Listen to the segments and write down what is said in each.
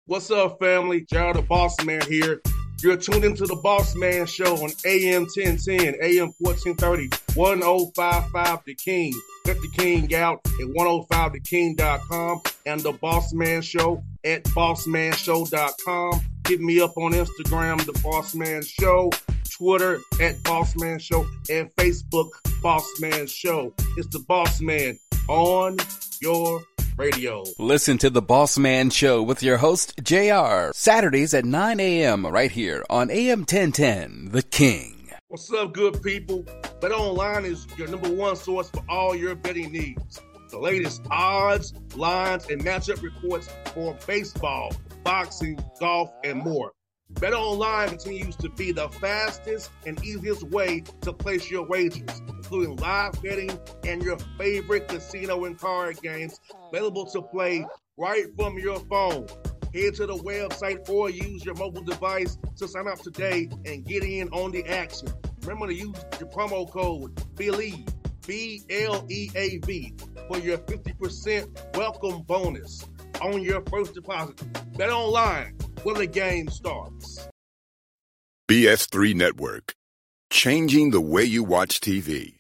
What's up, family? Gerald the Boss Man here. You're tuned into the Boss Man Show on AM 1010, AM 1430, 1055 The King. Let the King out at 105theking.com and the Boss Man Show at bossmanshow.com. Hit me up on Instagram, The Boss Man Show, Twitter at Boss Man Show, and Facebook, Boss Man Show. It's the Boss Man on your radio. Listen to The Boss Man Show with your host, JR, Saturdays at 9 a.m. right here on AM 1010, The King. What's up, good people? BetOnline is your number one source for all your betting needs. The latest odds, lines, and matchup reports for baseball, boxing, golf, and more. BetOnline continues to be the fastest and easiest way to place your wagers, including live betting and your favorite casino and card games available to play right from your phone. Head to the website or use your mobile device to sign up today and get in on the action. Remember to use your promo code BELIEVE, BLEAV, for your 50% welcome bonus on your first deposit. BetOnline, where the game starts. BS3 Network, changing the way you watch TV.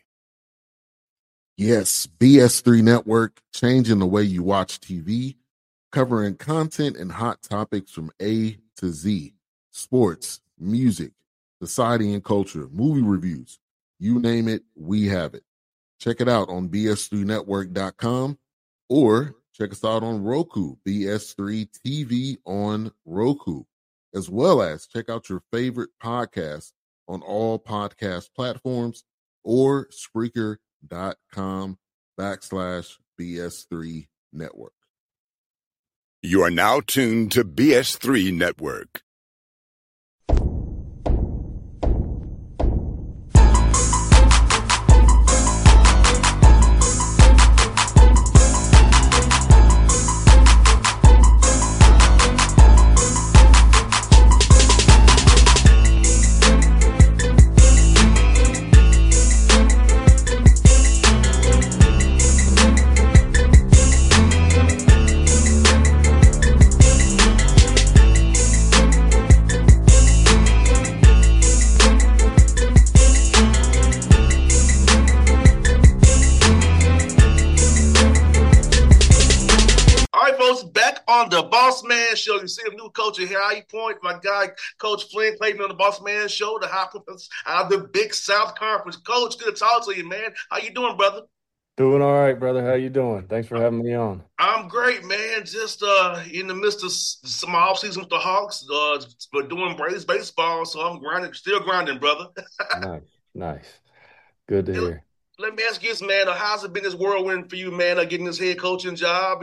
Yes, BS3 Network, changing the way you watch TV, covering content and hot topics from A to Z, sports, music, society and culture, movie reviews, you name it, we have it. Check it out on bs3network.com or check us out on Roku, BS3 TV on Roku, as well as check out your favorite podcasts on all podcast platforms or Spreaker.com/BS3 Network. You are now tuned to BS3 Network. The Boss Man Show. You see a new coach here. How you point? My guy, Coach Flynn, played me on the Boss Man Show, the high conference out of the Big South Conference. Coach, good to talk to you, man. How you doing, brother? Doing all right, brother. How you doing? Thanks for having me on. I'm great, man. Just in the midst of some off season with the Hawks, but doing Braves baseball, so I'm grinding, still grinding, brother. Nice. Good to hear. Let me ask you this, man. How's it been this whirlwind for you, man? Getting this head coaching job,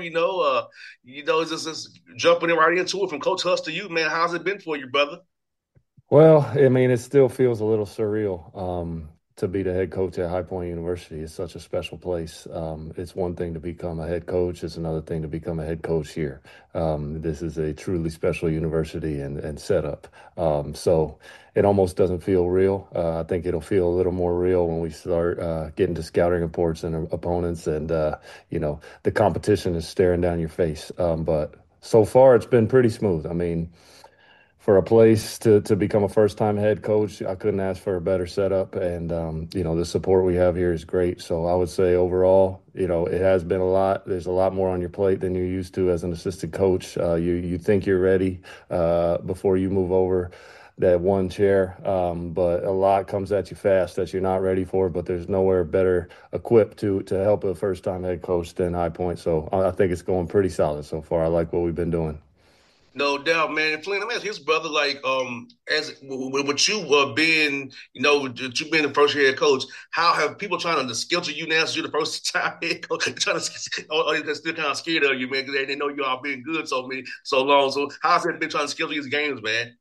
just jumping right into it from Coach Huss to you, man. How's it been for you, brother? Well, I mean, it still feels a little surreal to be the head coach at High Point University. It's such a special place. It's one thing to become a head coach. It's another thing to become a head coach here. This is a truly special university and setup. So it almost doesn't feel real. I think it'll feel a little more real when we start getting to scouting reports and opponents and, the competition is staring down your face. But so far it's been pretty smooth. I mean, for a place to become a first-time head coach, I couldn't ask for a better setup. And, the support we have here is great. So I would say overall, it has been a lot. There's a lot more on your plate than you're used to as an assistant coach. You think you're ready before you move over that one chair. But a lot comes at you fast that you're not ready for, but there's nowhere better equipped to help a first-time head coach than High Point. So I think it's going pretty solid so far. I like what we've been doing. No doubt, man. And Flynn, let me ask you this, brother. As with you being, you being the first year head coach, how have people trying to schedule you now as you're the first time head coach? Trying to, or they're still kind of scared of you, man, because they know you all been good so long. So how's it been trying to schedule these games, man?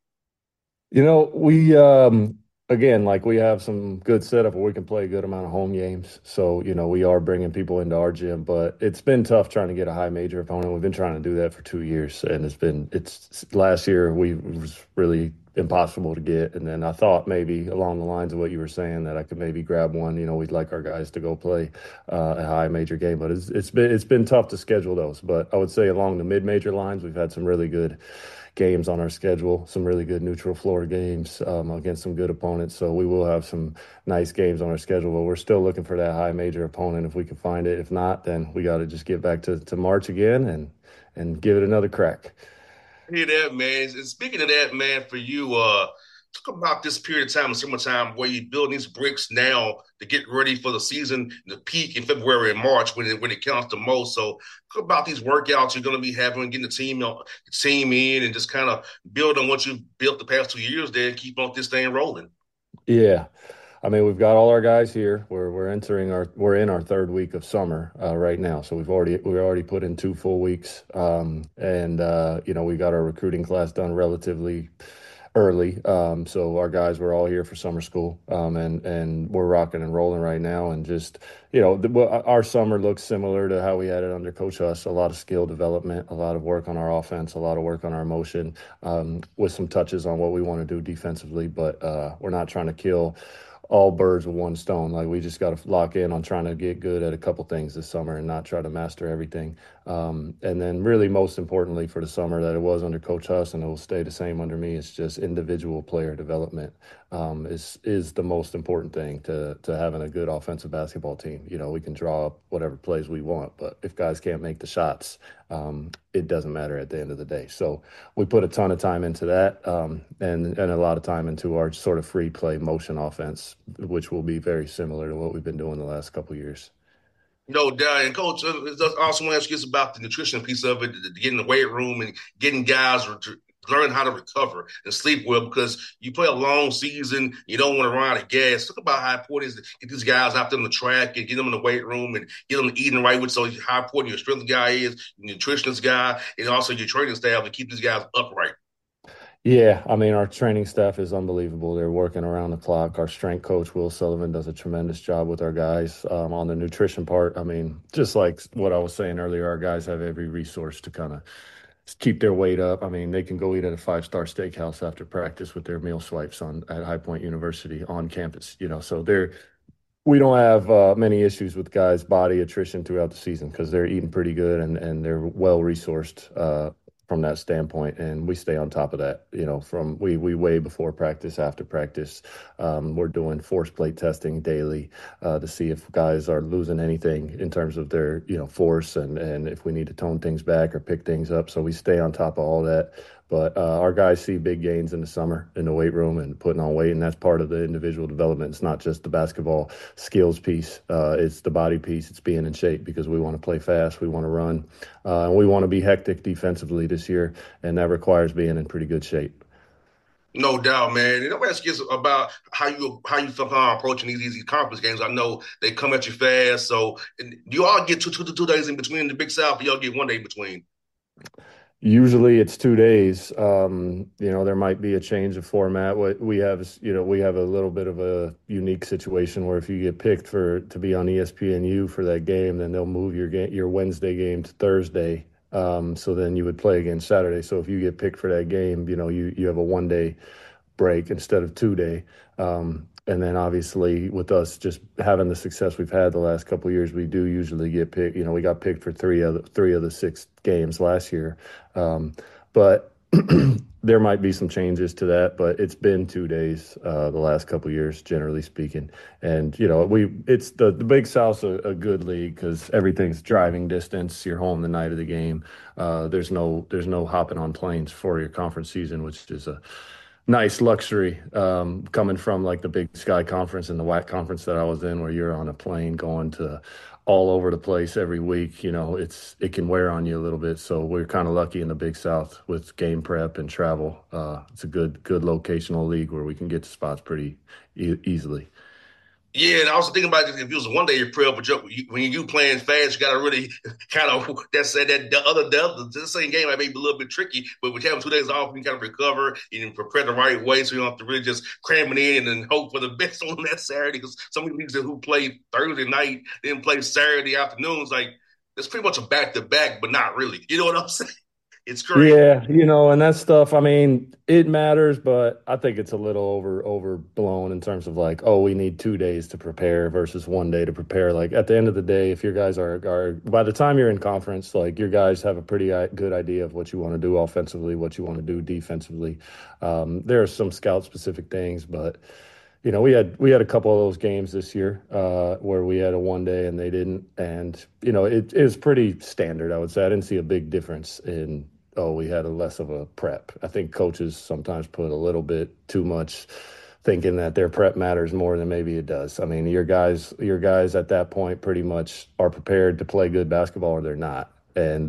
We again, we have some good setup where we can play a good amount of home games. So, we are bringing people into our gym, but it's been tough trying to get a high major opponent. We've been trying to do that for 2 years, and last year we was really impossible to get. And then I thought maybe along the lines of what you were saying that I could maybe grab one. We'd like our guys to go play a high major game, but it's been tough to schedule those. But I would say along the mid-major lines, we've had some really good games on our schedule, some really good neutral floor games against some good opponents. So we will have some nice games on our schedule, but we're still looking for that high major opponent if we can find it. If not, then we got to just get back to March again and give it another crack. I hear that, man. And speaking of that, man, for you, talk about this period of time in summertime where you build these bricks now to get ready for the season, the peak in February and March when it counts the most. So talk about these workouts you're going to be having, getting the team in, and just kind of build on what you've built the past 2 years there and keep on this thing rolling. Yeah. I mean, we've got all our guys here. We're in our third week of summer right now. So we've already put in 2 full weeks. We got our recruiting class done relatively early. So our guys were all here for summer school. And we're rocking and rolling right now. And just, our summer looks similar to how we had it under Coach Huss. A lot of skill development, a lot of work on our offense, a lot of work on our motion, with some touches on what we want to do defensively. But we're not trying to kill all birds with one stone. Like, we just got to lock in on trying to get good at a couple things this summer and not try to master everything. And then really most importantly for the summer that it was under Coach Huss and it will stay the same under me, it's just individual player development is the most important thing to having a good offensive basketball team. We can draw up whatever plays we want, but if guys can't make the shots, it doesn't matter at the end of the day. So we put a ton of time into that and a lot of time into our sort of free play motion offense, which will be very similar to what we've been doing the last couple of years. No doubt. And Coach, I also want to ask you about the nutrition piece of it, getting the weight room and getting guys to learn how to recover and sleep well, because you play a long season. You don't want to run out of gas. Talk about how important it is to get these guys out there on the track and get them in the weight room and get them eating right, with so how important your strength guy is, your nutritionist guy, and also your training staff to keep these guys upright. Yeah, I mean, our training staff is unbelievable. They're working around the clock. Our strength coach, Will Sullivan, does a tremendous job with our guys. On the nutrition part, I mean, just like what I was saying earlier, our guys have every resource to kind of keep their weight up. I mean, they can go eat at a 5-star steakhouse after practice with their meal swipes at High Point University on campus, so we don't have many issues with guys' body attrition throughout the season because they're eating pretty good and they're well resourced from that standpoint, and we stay on top of that. We weigh before practice, after practice. We're doing force plate testing daily to see if guys are losing anything in terms of their force and if we need to tone things back or pick things up. So we stay on top of all that. But our guys see big gains in the summer in the weight room and putting on weight, and that's part of the individual development. It's not just the basketball skills piece. It's the body piece. It's being in shape because we want to play fast. We want to run. And we want to be hectic defensively this year, and that requires being in pretty good shape. No doubt, man. And I'll ask you about how you feel approaching these conference games. I know they come at you fast. So do you all get two days in between the Big South, or y'all get 1 day in between? Usually it's 2 days. There might be a change of format. What we have is, we have a little bit of a unique situation where if you get picked to be on ESPNU for that game, then they'll move your Wednesday game to Thursday. So then you would play again Saturday. So if you get picked for that game, you have a 1 day break instead of 2 day. And then obviously with us just having the success we've had the last couple of years, we do usually get picked. We got picked for three of the 6 games last year. But there might be some changes to that, but it's been 2 days the last couple of years, generally speaking. And it's the Big South's a good league because everything's driving distance. You're home the night of the game. There's no hopping on planes for your conference season, which is a nice luxury coming from like the Big Sky Conference and the WAC conference that I was in, where you're on a plane going to all over the place every week. It can wear on you a little bit. So we're kind of lucky in the Big South with game prep and travel. It's a good locational league where we can get to spots pretty easily. Yeah, and I was thinking about this, if it was a 1 day prep, but when you playing fast, you got to really kind of the same game might be a little bit tricky, but with having 2 days off, you kind of recover and prepare the right way, so you don't have to really just cram it in and hope for the best on that Saturday. Because some of the leagues who play Thursday night then play Saturday afternoons, like it's pretty much a back to back, but not really. You know what I'm saying? It's crazy. Yeah, and that stuff, I mean, it matters, but I think it's a little overblown in terms of like, oh, we need 2 days to prepare versus 1 day to prepare. Like at the end of the day, if your guys are by the time you're in conference, like your guys have a pretty good idea of what you want to do offensively, what you want to do defensively. There are some scout specific things, but we had a couple of those games this year where we had a 1 day and they didn't, and it is pretty standard. I would say I didn't see a big difference in we had a less of a prep. I think coaches sometimes put a little bit too much, thinking that their prep matters more than maybe it does. I mean, your guys at that point pretty much are prepared to play good basketball or they're not, and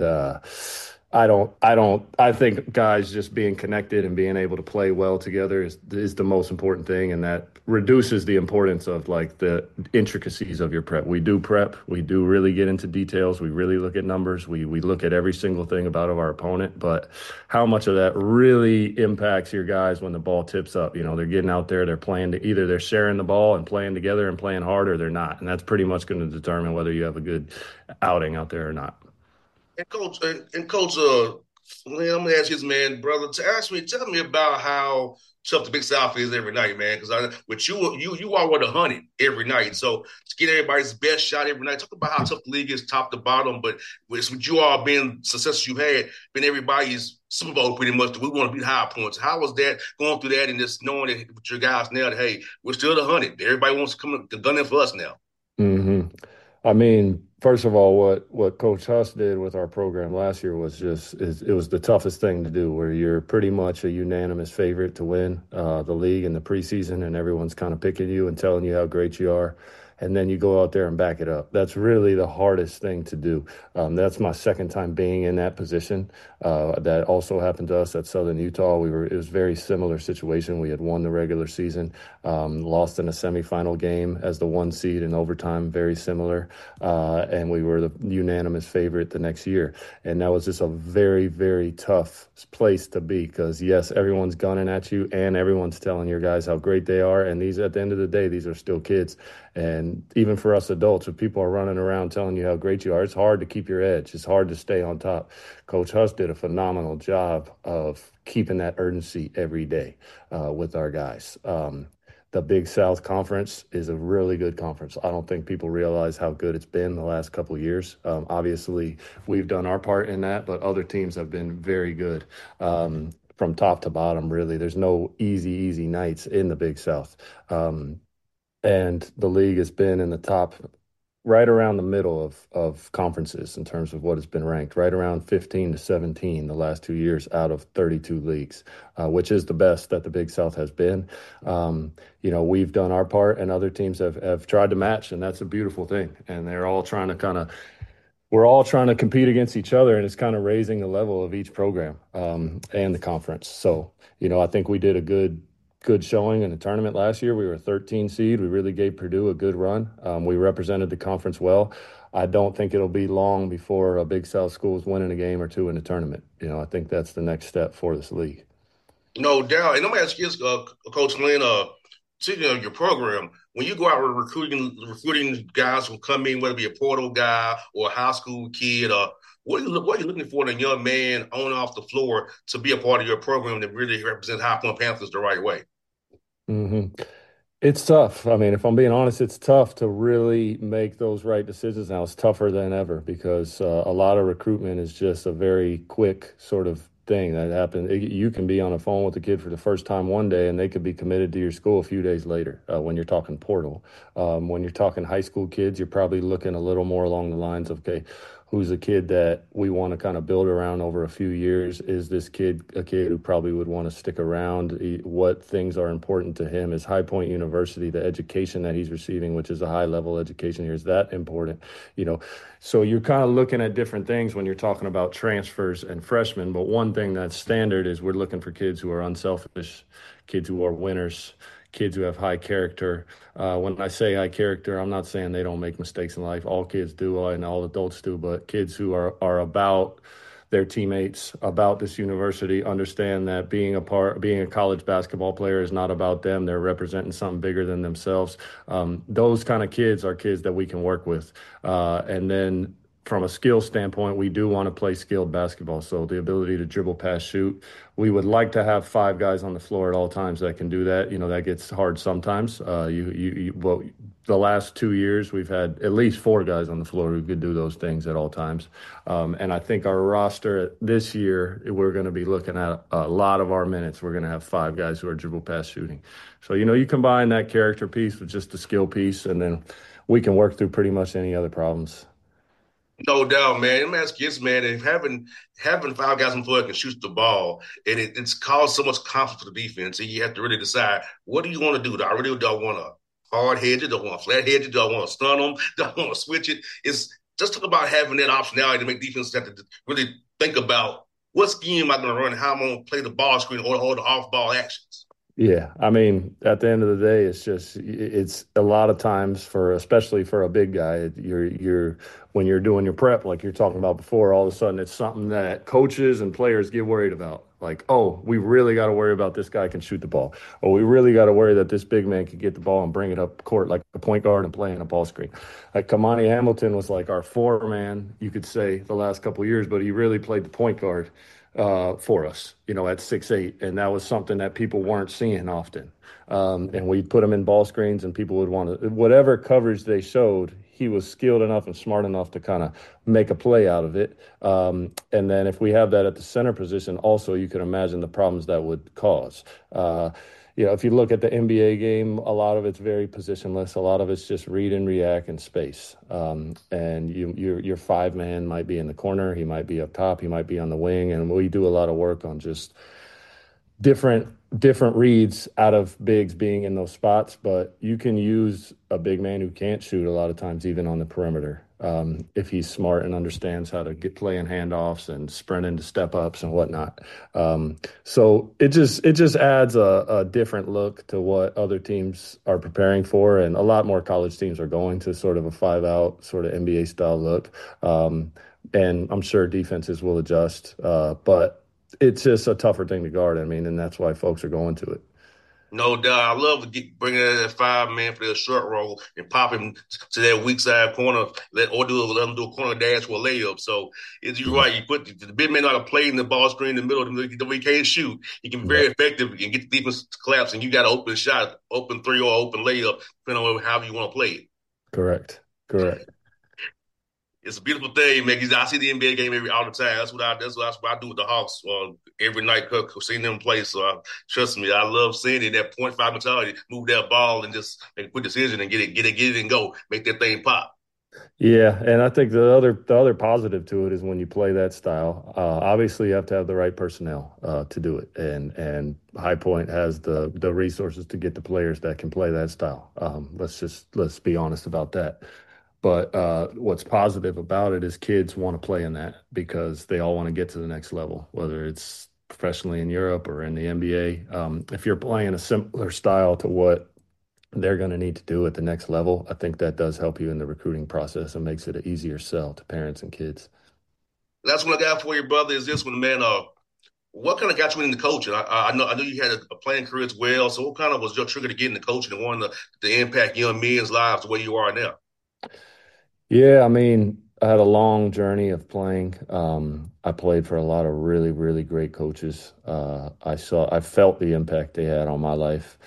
I think guys just being connected and being able to play well together is the most important thing, and that reduces the importance of like the intricacies of your prep. We do prep, we do really get into details, we really look at numbers, we look at every single thing about our opponent, but how much of that really impacts your guys when the ball tips up? They're getting out there, they're playing either they're sharing the ball and playing together and playing hard, or they're not, and that's pretty much going to determine whether you have a good outing out there or not. And coach, Lynn, I'm gonna ask you this, man, brother, tell me about how tough the Big South is every night, man. Because with you are with 100 every night, so to get everybody's best shot every night. Talk about how tough the league is, top to bottom. But with you all being success you had, been everybody's Super Bowl pretty much. We want to beat High Points. How was that going through that and just knowing that with your guys now that hey, we're still the 100. Everybody wants to come gun in for us now. Mm-hmm. I mean, first of all, what Coach Huss did with our program last year was it was the toughest thing to do, where you're pretty much a unanimous favorite to win the league in the preseason, and everyone's kind of picking you and telling you how great you are. And then you go out there and back it up. That's really the hardest thing to do. That's my second time being in that position. That also happened to us at Southern Utah. It was a very similar situation. We had won the regular season, lost in a semifinal game as the 1 seed in overtime, very similar. And we were the unanimous favorite the next year. And that was just a very, very tough place to be, because yes, everyone's gunning at you and everyone's telling your guys how great they are. And at the end of the day, these are still kids. And even for us adults, if people are running around telling you how great you are, it's hard to keep your edge. It's hard to stay on top. Coach Huss did a phenomenal job of keeping that urgency every day with our guys. The Big South Conference is a really good conference. I don't think people realize how good it's been the last couple of years. Obviously, we've done our part in that, but other teams have been very good. From top to bottom, really. There's no easy nights in the Big South. And the league has been in the top, right around the middle of conferences in terms of what has been ranked, right around 15 to 17 the last 2 years out of 32 leagues, which is the best that the Big South has been. We've done our part, and other teams have tried to match, and that's a beautiful thing. And they're all trying to we're all trying to compete against each other, and it's kind of raising the level of each program and the conference. So, I think we did a good showing in the tournament last year. We were a 13 seed. We really gave Purdue a good run. We represented the conference well. I don't think it'll be long before a Big South school is winning a game or two in the tournament. I think that's the next step for this league. No doubt. And I'm going to ask you, Coach Lynn, speaking of your program, when you go out with recruiting guys who come in, whether it be a portal guy or a high school kid, what are you looking for in a young man on and off the floor to be a part of your program that really represents High Point Panthers the right way? Mm-hmm. It's tough. I mean, if I'm being honest, it's tough to really make those right decisions now. It's tougher than ever because a lot of recruitment is just a very quick sort of thing that happens. You can be on a phone with a kid for the first time one day, and they could be committed to your school a few days later when you're talking portal. When you're talking high school kids, you're probably looking a little more along the lines of, okay, who's a kid that we want to kind of build around over a few years? Is this kid a kid who probably would want to stick around? What things are important to him? Is High Point University, the education that he's receiving, which is a high-level education here, is that important? So you're kind of looking at different things when you're talking about transfers and freshmen. But one thing that's standard is we're looking for kids who are unselfish, kids who are winners, kids who have high character. When I say high character, I'm not saying they don't make mistakes in life. All kids do, and all adults do, but kids who are about their teammates, about this university, understand that being a college basketball player is not about them. They're representing something bigger than themselves. Those kind of kids are kids that we can work with. And then from a skill standpoint, we do want to play skilled basketball. So the ability to dribble, pass, shoot. We would like to have five guys on the floor at all times that can do that. That gets hard sometimes. Well, the last 2 years, we've had at least four guys on the floor who could do those things at all times. And I think our roster this year, we're going to be looking at a lot of our minutes. We're going to have five guys who are dribble, pass, shooting. So, you combine that character piece with just the skill piece, and then we can work through pretty much any other problems. No doubt, man. Let me ask you this, man. If having five guys on the floor that can shoot the ball, and it's caused so much conflict for the defense, and you have to really decide, what do you want to do? Do I want to hard hedge it? Do I want to flat hedge it? Do I want to stun them? Do I want to switch it? It's just talk about having that optionality to make defenses have to really think about what scheme am I going to run, how I'm going to play the ball screen or the off-ball actions. Yeah, I mean, at the end of the day, it's a lot of times especially for a big guy, you're when you're doing your prep, like you're talking about before, all of a sudden it's something that coaches and players get worried about. Like, oh, we really got to worry about this guy can shoot the ball. Or we really got to worry that this big man can get the ball and bring it up court like a point guard and play in a ball screen. Like Kamani Hamilton was like our four-man, you could say, the last couple of years, but he really played the point guard for us, at 6'8", and that was something that people weren't seeing often. And we put him in ball screens, and people would want to, whatever coverage they showed, he was skilled enough and smart enough to kind of make a play out of it. And then if we have that at the center position, also you can imagine the problems that would cause. If you look at the NBA game, a lot of it's very positionless. A lot of it's just read and react in space. And your five-man might be in the corner. He might be up top. He might be on the wing. And we do a lot of work on just different reads out of bigs being in those spots. But you can use a big man who can't shoot a lot of times, even on the perimeter. If he's smart and understands how to play in handoffs and sprint into step ups and whatnot. So it just adds a different look to what other teams are preparing for. And a lot more college teams are going to sort of a 5-out sort of NBA style look. And I'm sure defenses will adjust. But it's just a tougher thing to guard. I mean, and that's why folks are going to it. No doubt. I love to bring in that five-man for that short roll and pop him to that weak side corner, let him do a corner dash or a layup. So you're right. You put the big man out of play in the ball screen in the middle. He can't shoot. He can be very effective and get the defense to collapse, and you got an open shot, open three or open layup, depending on how you want to play it. Correct. It's a beautiful thing, man. I see the NBA game all the time. That's what I do with the Hawks every night. Seeing them play, so trust me, I love seeing it. That 0.5 mentality, move that ball and just make a quick decision and get it and go, make that thing pop. Yeah, and I think the other positive to it is when you play that style. Obviously, you have to have the right personnel to do it, and High Point has the resources to get the players that can play that style. Let's be honest about that. But what's positive about it is kids want to play in that because they all want to get to the next level, whether it's professionally in Europe or in the NBA. If you're playing a similar style to what they're going to need to do at the next level, I think that does help you in the recruiting process and makes it an easier sell to parents and kids. That's what I got for you, brother, is this one, man. What kind of got you into coaching? I know you had a playing career as well. So what kind of was your trigger to get into coaching and wanting to impact young men's lives the way you are now? Yeah, I mean, I had a long journey of playing. I played for a lot of really, really great coaches. I felt the impact they had on my life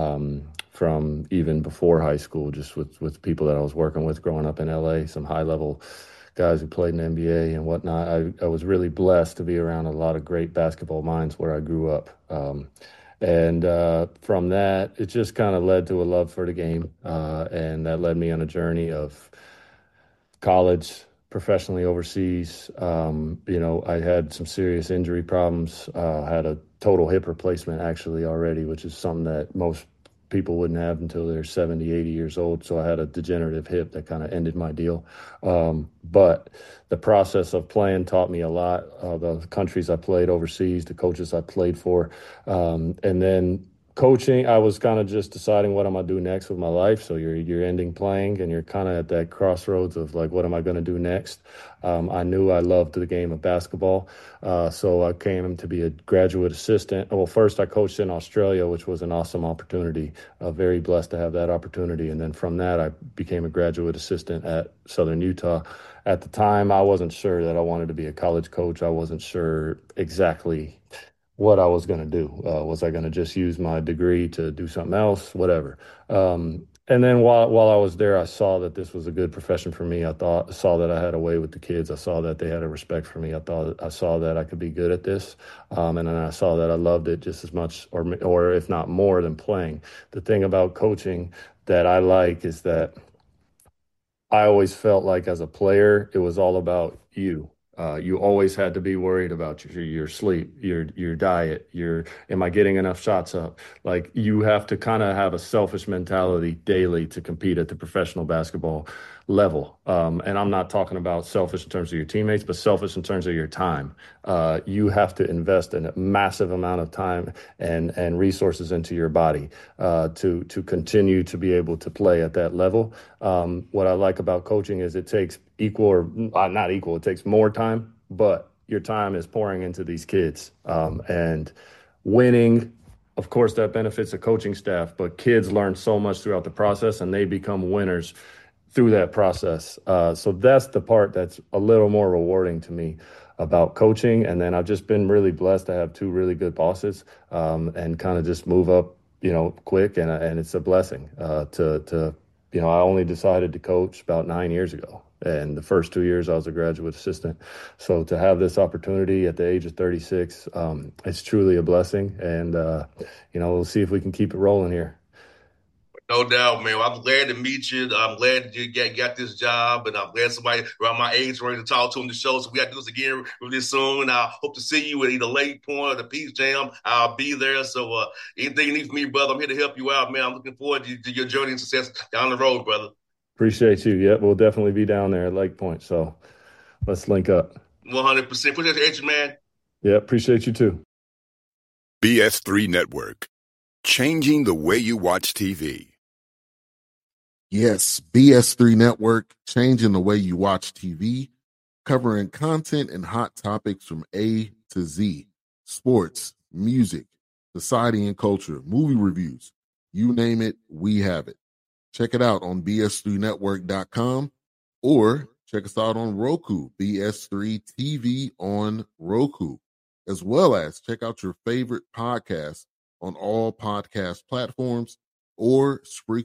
from even before high school, just with people that I was working with growing up in LA, some high level guys who played in the NBA and whatnot. I was really blessed to be around a lot of great basketball minds where I grew up. And from that, it just kind of led to a love for the game. And that led me on a journey of college, professionally overseas. I had some serious injury problems. Had a total hip replacement actually already, which is something that most people wouldn't have until they're 70, 80 years old. So I had a degenerative hip that kind of ended my deal. But the process of playing taught me a lot. The countries I played overseas, the coaches I played for. And then Coaching, I was kind of just deciding what am I do next with my life. So you're ending playing and you're kind of at that crossroads of like, what am I going to do next? I knew I loved the game of basketball. So I came to be a graduate assistant. Well, first I coached in Australia, which was an awesome opportunity. Very blessed to have that opportunity. And then from that, I became a graduate assistant at Southern Utah. At the time, I wasn't sure that I wanted to be a college coach. I wasn't sure exactly what I was going to do. Was I going to just use my degree to do something else? Whatever. And then while I was there, I saw that this was a good profession for me. I saw that I had a way with the kids. I saw that they had a respect for me. I saw that I could be good at this. And then I saw that I loved it just as much or if not more than playing. The thing about coaching that I like is that I always felt like as a player, it was all about you. You always had to be worried about your sleep, your diet, am I getting enough shots up? Like you have to kind of have a selfish mentality daily to compete at the professional basketball level. And I'm not talking about selfish in terms of your teammates, but selfish in terms of your time. You have to invest in a massive amount of time and resources into your body to continue to be able to play at that level. What I like about coaching is it takes equal or not equal, it takes more time, but your time is pouring into these kids. And winning, of course, that benefits the coaching staff, but kids learn so much throughout the process and they become winners through that process. So that's the part that's a little more rewarding to me about coaching. And then I've just been really blessed to have two really good bosses and kind of just move up, quick. And it's a blessing to I only decided to coach about 9 years ago. And the first 2 years I was a graduate assistant. So to have this opportunity at the age of 36, it's truly a blessing. And, we'll see if we can keep it rolling here. No doubt, man. Well, I'm glad to meet you. I'm glad you got this job, and I'm glad somebody around my age ready to talk to on the show. So we got to do this again really soon. I hope to see you at either Lake Point or the Peach Jam. I'll be there. So anything you need from me, brother, I'm here to help you out, man. I'm looking forward to your journey and success down the road, brother. Appreciate you. Yep, we'll definitely be down there at Lake Point. So let's link up. 100%. Appreciate you, man. Yeah, appreciate you too. BS3 Network, changing the way you watch TV. Yes, BS3 Network, changing the way you watch TV, covering content and hot topics from A to Z, sports, music, society and culture, movie reviews, you name it, we have it. Check it out on bs3network.com or check us out on Roku, BS3 TV on Roku, as well as check out your favorite podcast on all podcast platforms or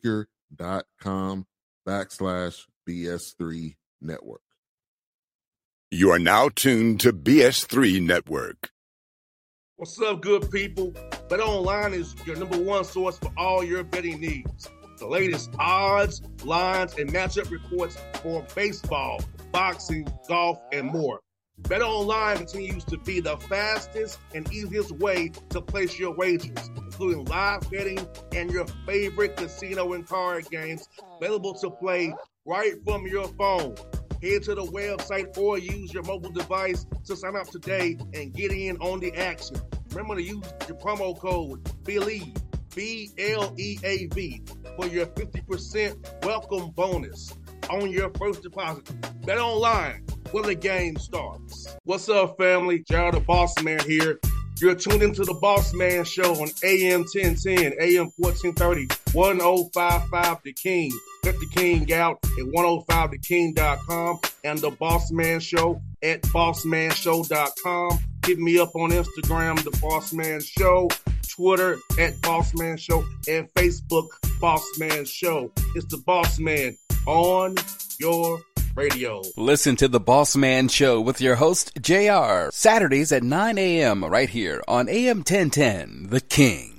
Spreaker.com/BS3 Network. You are now tuned to BS3 Network. What's up, good people? BetOnline is your number one source for all your betting needs. The latest odds, lines, and matchup reports for baseball, boxing, golf, and more. BetOnline continues to be the fastest and easiest way to place your wagers, including live betting and your favorite casino and card games available to play right from your phone. Head to the website or use your mobile device to sign up today and get in on the action. Remember to use your promo code BELIEVE, BLEAV, for your 50% welcome bonus on your first deposit. BetOnline, where the game starts. What's up, family? Jared the Boss Man here. You're tuned into the Boss Man Show on AM 1010, AM 1430, 1055 The King. Let the King out at 105theking.com and the Boss Man Show at bossmanshow.com. Hit me up on Instagram, The Boss Man Show, Twitter at Boss Man Show, and Facebook, Boss Man Show. It's the Boss Man on your radio. Listen to The Boss Man Show with your host, JR, Saturdays at 9 a.m. right here on AM 1010, The King.